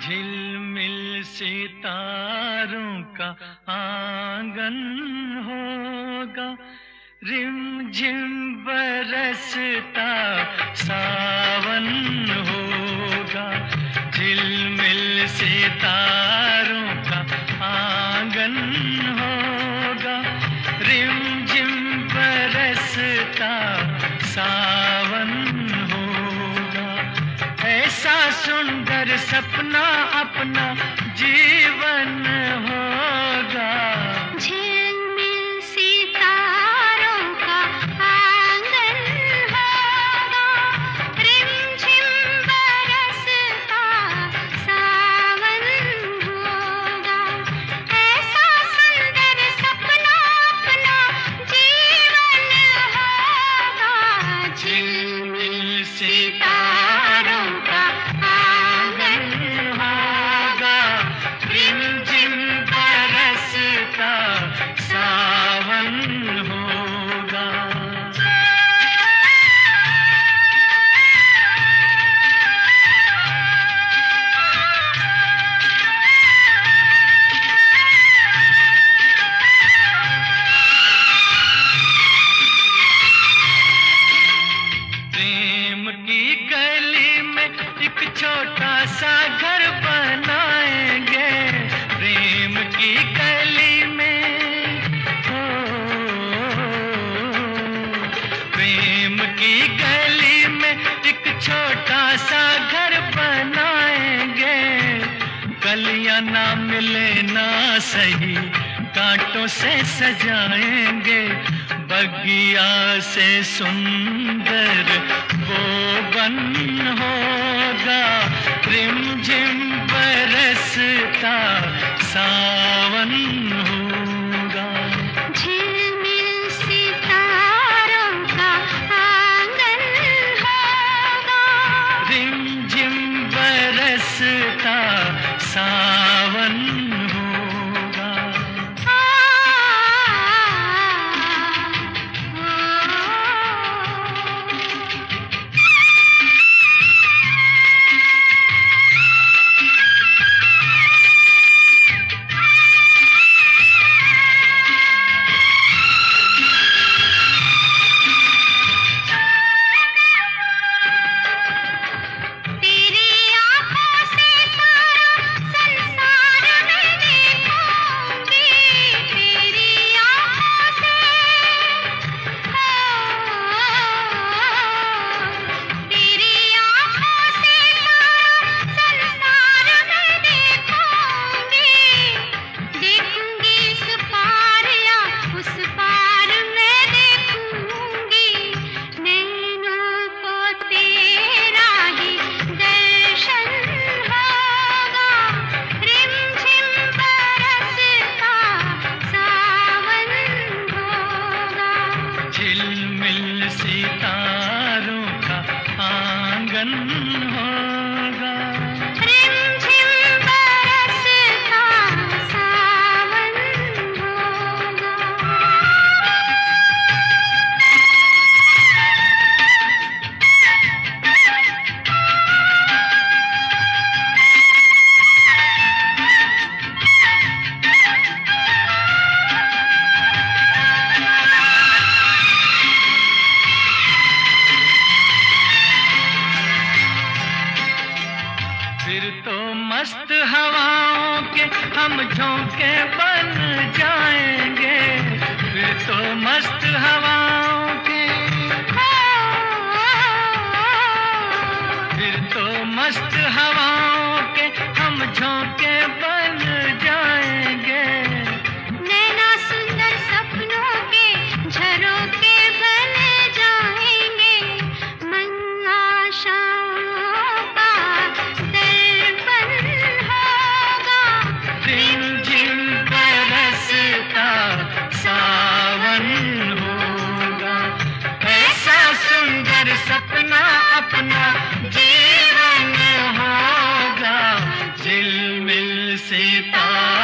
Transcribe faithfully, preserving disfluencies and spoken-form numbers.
झिलमिल सितारों का आंगन होगा, रिमझिम बरसता सावन होगा। झिलमिल सितारों का आंगन होगा, रिमझिम बरसता सावन होगा। ऐसा सुंदर सपना अपना जीवन होगा। झिलमिल सितारों का आंगन होगा, रिमझिम बरसता सावन होगा। ऐसा सुंदर सपना अपना जीवन होगा। झिलमिल सितारों का आंगन होगा, रिमझिम बरसता सावन होगा। प्रेम की गली में एक छोटा सा घर बनाएंगे, प्रेम की गली में हो, प्रेम की गली में एक छोटा सा घर बनाएंगे। कलियां ना मिले ना सही, कांटों से सजाएंगे। बगिया से सुंदर वो बन होगा, रिमझिम बरसता सावन होगा। झिलमिल सितारों का आंगन होगा, रिमझिम बरसता सावन होगा। झिलमिल सितारों का आंगन होगा, रिमझिम बरसता सावन होगा। फिर तो मस्त हवाओं के हम झोंके बन जाएंगे। फिर तो मस्त हवाओं के, फिर तो मस्त हवाओं के हम झोंके बन जाएंगे। नैना सुंदर सपनों के झरोखे बन जाएंगे। मन आशाओं का दर्पण होगा, रिमझिम बरसता सावन होगा। ऐसा सुंदर सपना अपना जीवन होगा। झिलमिल सितारों